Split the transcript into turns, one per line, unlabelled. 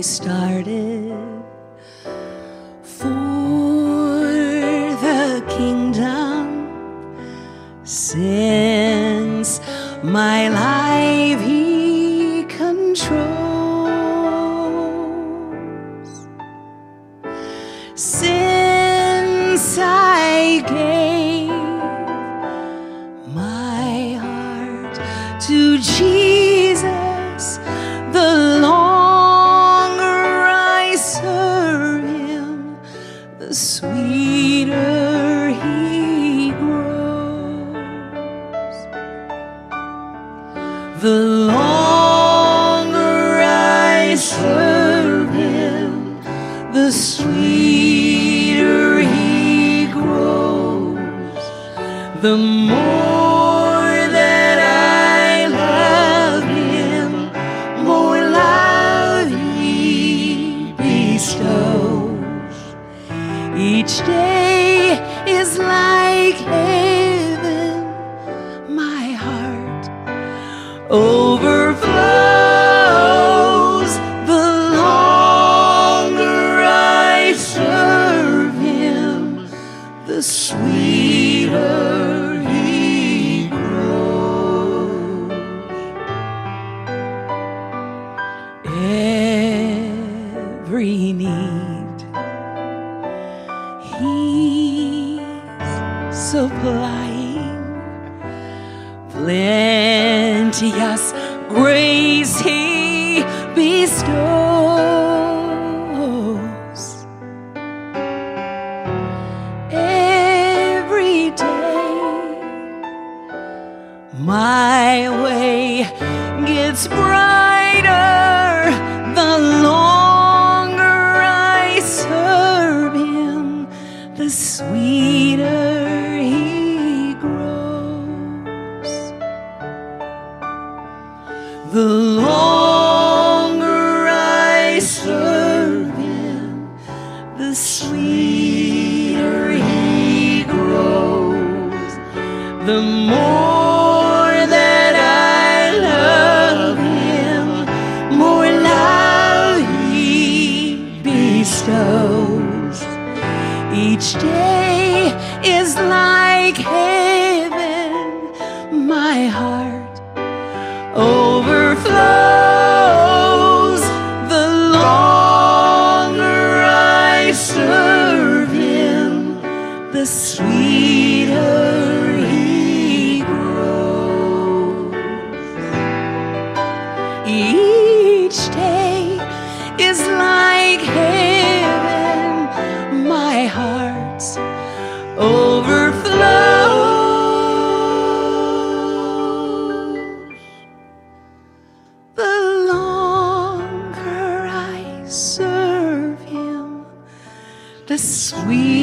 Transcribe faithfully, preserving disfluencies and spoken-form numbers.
he started. For the kingdom, since my life he controls, since I gave my heart to Jesus, the longer I serve him, the sweeter he grows. The longer I serve him, the sweeter he grows. The more that I love him, more love he bestows. Each day is like heaven, my heart overflows. The longer I serve him, the sweeter he grows. Every need he's supplying, plenteous grace he bestows. Every day my way gets brighter, the longer I serve him, the sweeter he grows. The longer I serve him, the sweeter he grows. The more that I love him, more love he bestows. Each day is like heaven, my heart overflows. The longer I serve him, the sweeter he grows. Each day is like heaven, my heart's overflows. The longer I serve him, the sweeter